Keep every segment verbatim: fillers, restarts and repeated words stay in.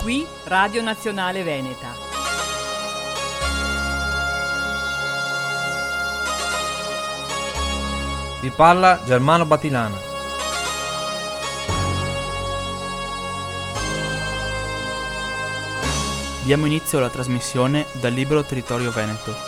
Qui Radio Nazionale Veneta. Vi parla Germano Batilana. Diamo inizio alla trasmissione dal libro Territorio Veneto.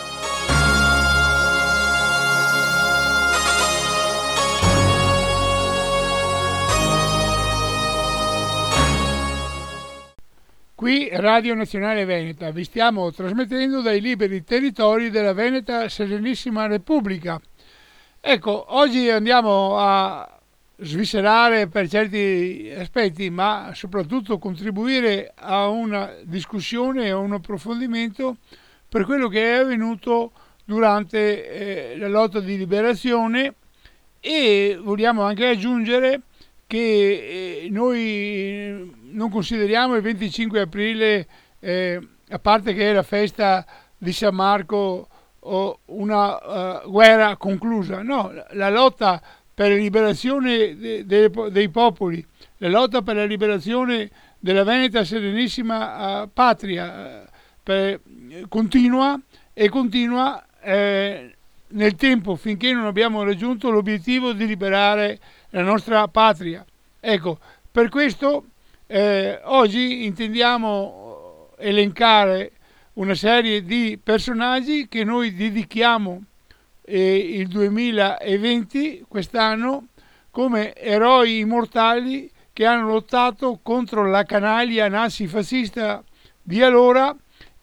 Qui Radio Nazionale Veneta, vi stiamo trasmettendo dai liberi territori della Veneta Serenissima Repubblica. Ecco, oggi andiamo a sviscerare per certi aspetti, ma soprattutto contribuire a una discussione e a un approfondimento per quello che è avvenuto durante eh, la lotta di liberazione, e vogliamo anche aggiungere che eh, noi non consideriamo il venticinque aprile, eh, a parte che è la festa di San Marco, o una uh, guerra conclusa. No, la lotta per la liberazione de, de, dei popoli, la lotta per la liberazione della Veneta Serenissima uh, Patria uh, per, continua e continua eh, nel tempo, finché non abbiamo raggiunto l'obiettivo di liberare la nostra patria. Ecco, per questo eh, oggi intendiamo elencare una serie di personaggi che noi dedichiamo eh, il duemilaventi, quest'anno, come eroi immortali che hanno lottato contro la canaglia nazifascista di allora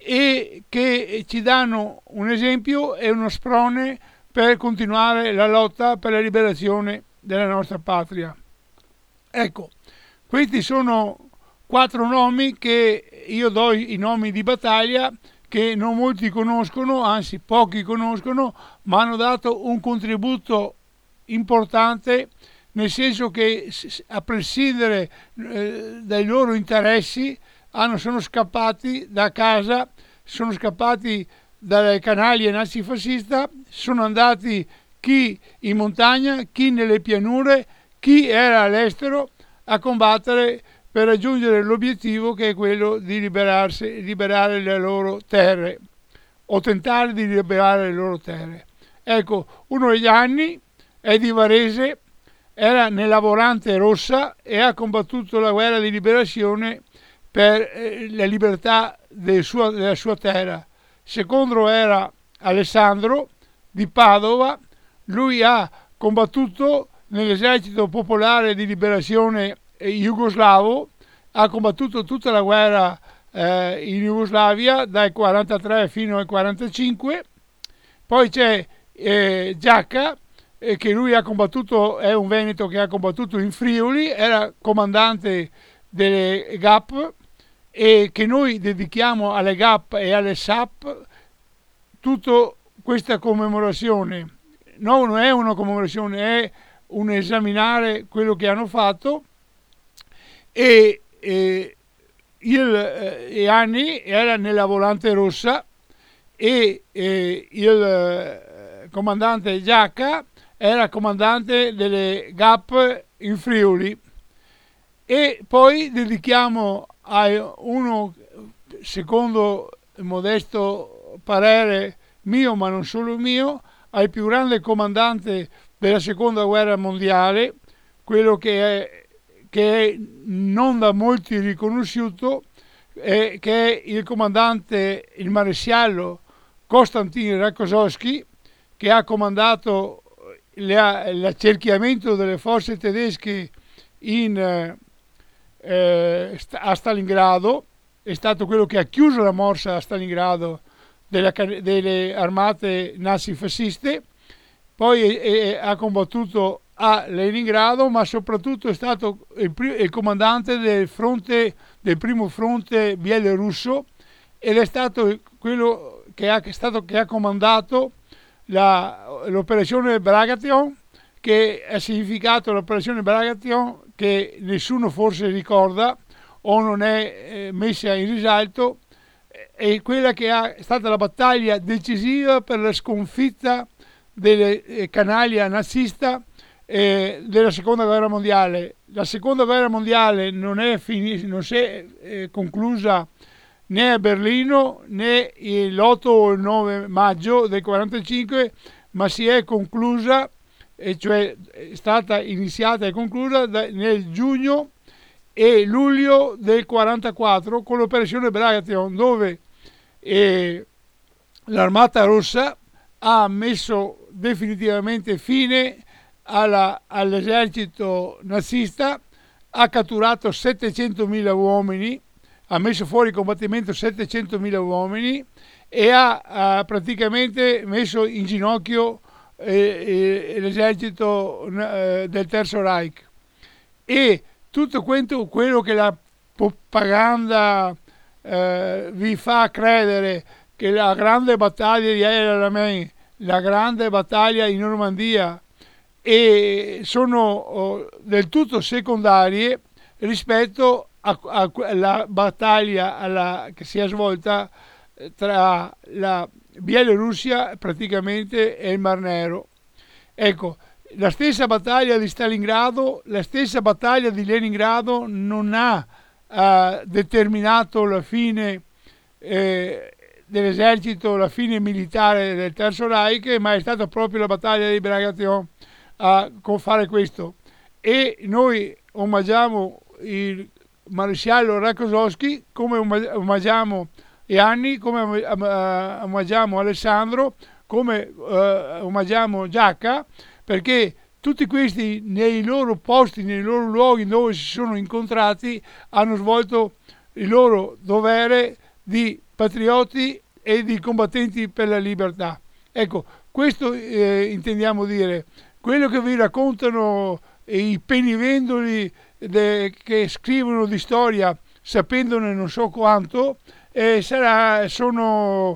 e che ci danno un esempio e uno sprone per continuare la lotta per la liberazione della nostra patria. Ecco, questi sono quattro nomi che io do i nomi di battaglia, che non molti conoscono, anzi pochi conoscono, ma hanno dato un contributo importante, nel senso che a prescindere eh, dai loro interessi hanno, sono scappati da casa, sono scappati dalle canaglie nazifascista, sono andati chi in montagna, chi nelle pianure, chi era all'estero a combattere per raggiungere l'obiettivo, che è quello di liberarsi, liberare le loro terre, o tentare di liberare le loro terre. Ecco, uno degli anni è di Varese, era nella Volante Rossa e ha combattuto la guerra di liberazione per eh, la libertà del suo, della sua terra. Secondo era Alessandro di Padova, lui ha combattuto nell'esercito popolare di liberazione jugoslavo, ha combattuto tutta la guerra eh, in Jugoslavia dal quarantatré fino al quarantacinque. Poi c'è eh, Giacca, eh, che lui ha combattuto, è un veneto che ha combattuto in Friuli, era comandante delle G A P, e che noi dedichiamo alle G A P e alle S A P tutta questa commemorazione. No, non è una commemorazione, è un esaminare quello che hanno fatto. E, e il eh, Anni era nella Volante Rossa e eh, il eh, comandante Giacca era comandante delle G A P in Friuli. E poi dedichiamo a uno, secondo il modesto parere mio, ma non solo mio, al più grande comandante della seconda guerra mondiale, quello che è che è non da molti riconosciuto, eh, che è il comandante, il maresciallo Konstantin Rakoczewski, che ha comandato la, l'accerchiamento delle forze tedesche in, eh, a Stalingrado. È stato quello che ha chiuso la morsa a Stalingrado della, delle armate nazifasciste. Poi eh, ha combattuto a Leningrado, ma soprattutto è stato il, il comandante del fronte, del primo fronte bielorusso, ed è stato quello che ha, che è stato, che ha comandato la, l'operazione Bagration, che ha significato l'operazione Bagration, che nessuno forse ricorda o non è eh, messa in risalto, è quella che ha, è stata la battaglia decisiva per la sconfitta delle eh, canaglia nazista eh, della seconda guerra mondiale. La seconda guerra mondiale non è fini- non si è eh, conclusa né a Berlino né l'otto o il nove maggio del quarantacinque, ma si è conclusa, e cioè è stata iniziata e conclusa da, nel giugno e luglio del quarantaquattro con l'operazione Bagration, dove eh, l'Armata Rossa ha messo definitivamente fine alla, all'esercito nazista, ha catturato settecentomila uomini, ha messo fuori combattimento settecentomila uomini e ha, ha praticamente messo in ginocchio eh, eh, l'esercito eh, del Terzo Reich. E tutto quanto quello che la propaganda eh, vi fa credere, che la grande battaglia di El Alamein, la grande battaglia in Normandia, e sono oh, del tutto secondarie rispetto alla battaglia alla, che si è svolta tra la Bielorussia praticamente e il Mar Nero. Ecco, la stessa battaglia di Stalingrado, la stessa battaglia di Leningrado non ha uh, determinato la fine eh, dell'esercito, la fine militare del Terzo Reich, ma è stata proprio la battaglia di Bagration a fare questo. E noi omaggiamo il maresciallo Rakosowski, come omaggiamo Ianni, come omaggiamo Alessandro, come uh, omaggiamo Giacca, perché tutti questi nei loro posti, nei loro luoghi dove si sono incontrati, hanno svolto il loro dovere di patrioti e di combattenti per la libertà. Ecco, questo eh, intendiamo dire. Quello che vi raccontano i penivendoli de, che scrivono di storia sapendone non so quanto, eh, sarà, sono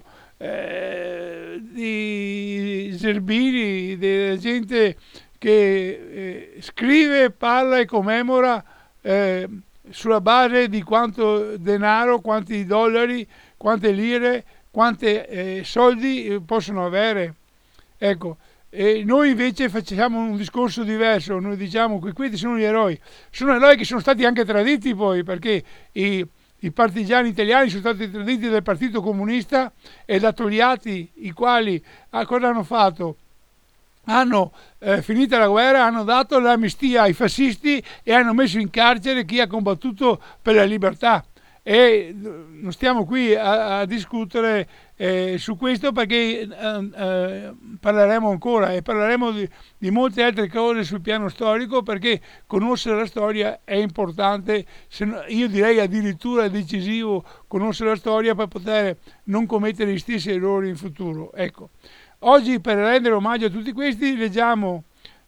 eh, di zerbini, di gente che eh, scrive, parla e commemora eh, sulla base di quanto denaro, quanti dollari, quante lire, quanti eh, soldi possono avere. Ecco. E noi invece facciamo un discorso diverso, noi diciamo che questi sono gli eroi, sono eroi che sono stati anche traditi poi, perché i, i partigiani italiani sono stati traditi dal Partito Comunista e da Togliatti, i quali ah, cosa hanno fatto? Hanno, eh, finita la guerra, hanno dato l'amnistia ai fascisti e hanno messo in carcere chi ha combattuto per la libertà. E non stiamo qui a, a discutere eh, su questo, perché eh, eh, parleremo ancora e parleremo di, di molte altre cose sul piano storico, perché conoscere la storia è importante, se no, io direi addirittura decisivo conoscere la storia per poter non commettere gli stessi errori in futuro. Ecco, oggi per rendere omaggio a tutti questi leggiamo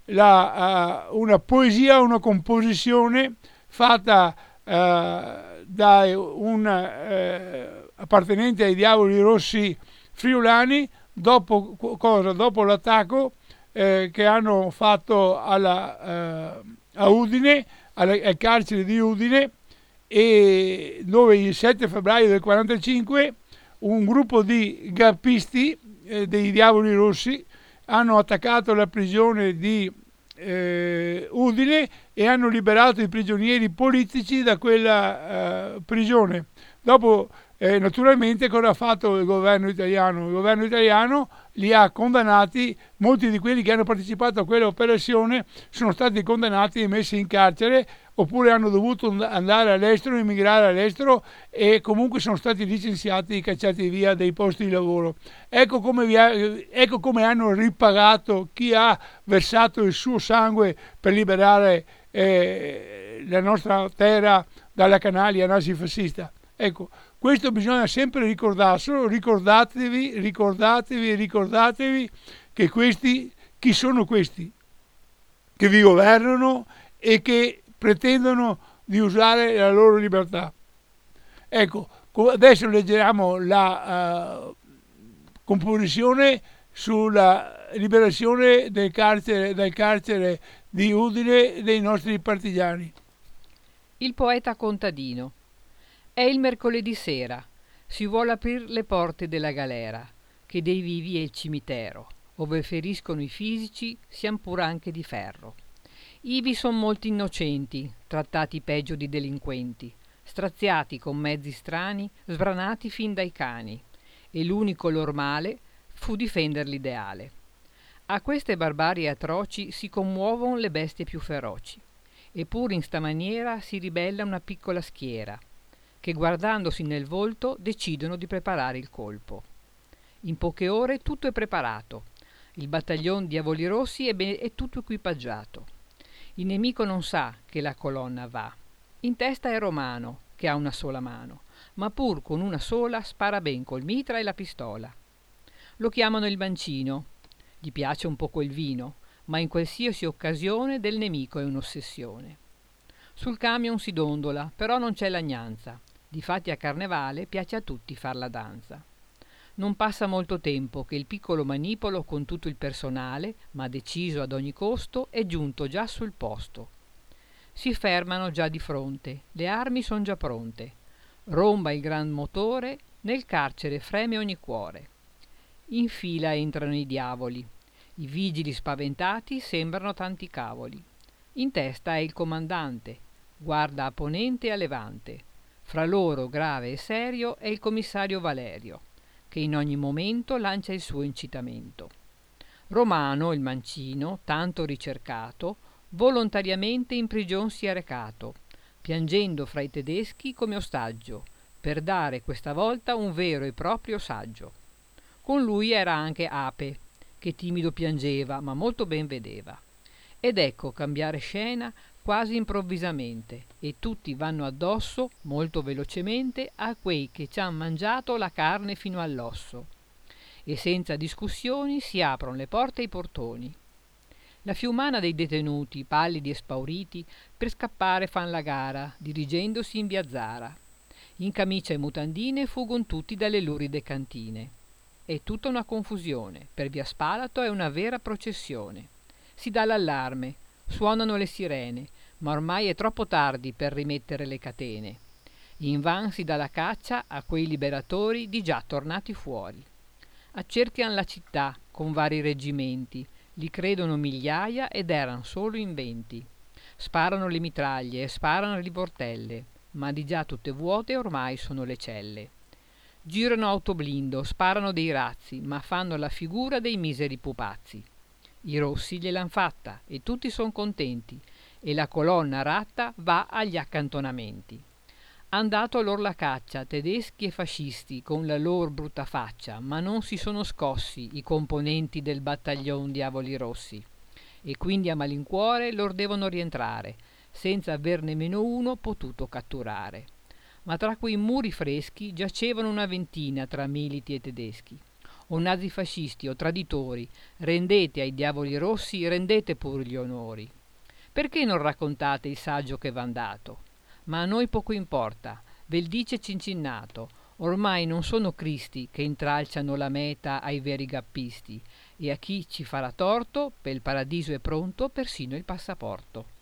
la, uh, una poesia, una composizione fatta uh, da un eh, appartenente ai Diavoli Rossi friulani dopo, cosa? dopo l'attacco eh, che hanno fatto alla, eh, a Udine, alla, al carcere di Udine, e dove il sette febbraio del quarantacinque un gruppo di gappisti eh, dei Diavoli Rossi hanno attaccato la prigione di Eh, Udine e hanno liberato i prigionieri politici da quella eh, prigione. Dopo eh, naturalmente cosa ha fatto il governo italiano? Il governo italiano li ha condannati, molti di quelli che hanno partecipato a quell'operazione sono stati condannati e messi in carcere, oppure hanno dovuto andare all'estero, emigrare all'estero, e comunque sono stati licenziati e cacciati via dai posti di lavoro. Ecco come, vi ha, ecco come hanno ripagato chi ha versato il suo sangue per liberare eh, la nostra terra dalla canaglia nazifascista. Ecco, questo bisogna sempre ricordarselo, ricordatevi, ricordatevi, ricordatevi che questi, chi sono questi? Che vi governano e che pretendono di usare la loro libertà. Ecco, adesso leggeremo la uh, composizione sulla liberazione del carcere, dal carcere di Udine dei nostri partigiani. Il poeta contadino. È il mercoledì sera, si vuole aprir le porte della galera, che dei vivi è il cimitero, ove feriscono i fisici, siam pur anche di ferro. Ivi son molti innocenti, trattati peggio di delinquenti, straziati con mezzi strani, sbranati fin dai cani, e l'unico lor male fu difender l'ideale. A queste barbarie atroci si commuovon le bestie più feroci, eppur in sta maniera si ribella una piccola schiera, che guardandosi nel volto decidono di preparare il colpo. In poche ore tutto è preparato, il battaglion Diavoli Rossi è, ben- è tutto equipaggiato. Il nemico non sa che la colonna va. In testa è Romano, che ha una sola mano, ma pur con una sola spara ben col mitra e la pistola. Lo chiamano il mancino, gli piace un poco il vino, ma in qualsiasi occasione del nemico è un'ossessione. Sul camion si dondola, però non c'è lagnanza. Difatti a carnevale piace a tutti far la danza. Non passa molto tempo che il piccolo manipolo con tutto il personale, ma deciso ad ogni costo, è giunto già sul posto. Si fermano già di fronte, le armi son già pronte. Romba il gran motore, nel carcere freme ogni cuore. In fila entrano i diavoli. I vigili spaventati sembrano tanti cavoli. In testa è il comandante, guarda a ponente e a levante. Fra loro, grave e serio, è il commissario Valerio, che in ogni momento lancia il suo incitamento. Romano, il mancino, tanto ricercato, volontariamente in prigion si è recato, piangendo fra i tedeschi come ostaggio, per dare questa volta un vero e proprio saggio. Con lui era anche Ape, che timido piangeva, ma molto ben vedeva. Ed ecco cambiare scena quasi improvvisamente, e tutti vanno addosso, molto velocemente, a quei che ci han mangiato la carne fino all'osso. E senza discussioni si aprono le porte e i portoni. La fiumana dei detenuti, pallidi e spauriti, per scappare fan la gara, dirigendosi in via Zara. In camicia e mutandine fuggon tutti dalle luride cantine. È tutta una confusione, per via Spalato è una vera processione. Si dà l'allarme, suonano le sirene, ma ormai è troppo tardi per rimettere le catene. Invan si dà la caccia a quei liberatori di già tornati fuori. Accerchian la città con vari reggimenti, li credono migliaia ed eran solo in venti. Sparano le mitraglie e sparano le riportelle, ma di già tutte vuote ormai sono le celle. Girano autoblindo, sparano dei razzi, ma fanno la figura dei miseri pupazzi. I rossi gliel'han fatta e tutti son contenti, e la colonna ratta va agli accantonamenti. Han dato lor la caccia tedeschi e fascisti con la lor brutta faccia, ma non si sono scossi i componenti del battaglion Diavoli Rossi, e quindi a malincuore lor devono rientrare, senza aver nemmeno uno potuto catturare. Ma tra quei muri freschi giacevano una ventina tra militi e tedeschi. O nazifascisti o traditori, rendete ai Diavoli Rossi, rendete pur gli onori. Perché non raccontate il saggio che v'han dato? Ma a noi poco importa, vel dice Cincinnato, ormai non sono cristi che intralciano la meta ai veri gappisti, e a chi ci farà torto, pel paradiso è pronto persino il passaporto.